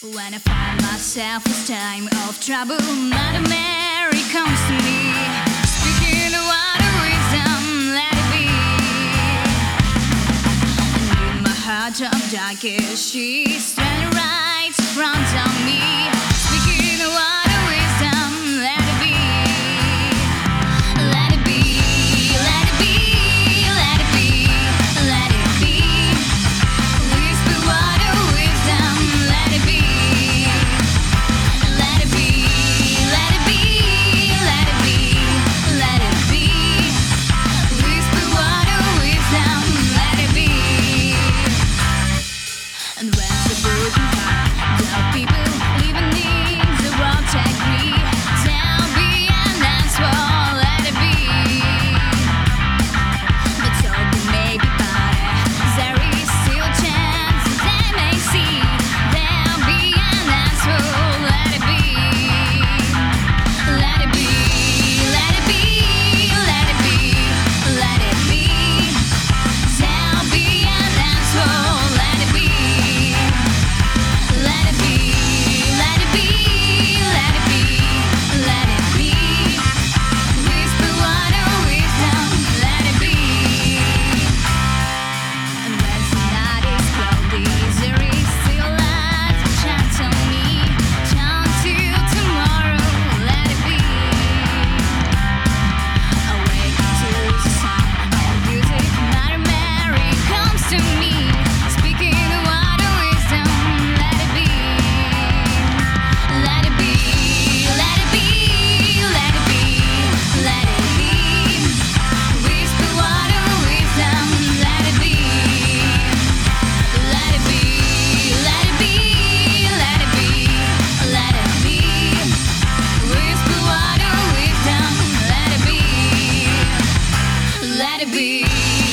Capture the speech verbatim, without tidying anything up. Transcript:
When I find myself this time of trouble, Mother Mary comes to me, speaking a word of wisdom, let it be. And in my heart of darkest, she's standing right in front of me, speaking a word of wisdom, let it be. Let it be, let it be, let it be, let it be. Whisper word of wisdom, let it be. Let it be, let it be, let it be, let it be. Whisper word of wisdom, let it be. And when the broken heart, the people living in the world take me down beyond that's all, let it be. But hope it may be better, there is still a chance they may see down beyond that's all, let it be. Let it be, let it be, let it be, let it be. Down beyond that's all, let it be. Let it be, let it be, let it be, let it be. Whisper word of wisdom, let it be. And when the night is cloudy, there is still light to shine on me. Down till tomorrow, let it be. Awake to the sound of music, Mother Mary comes to me, speaking a word of wisdom, let it be. Let it be, let it be, let it be, let it be. Whisper word of wisdom, let it be. Let it be, let it be, let it be, let it be. Whisper word of wisdom, let it be. Let it be.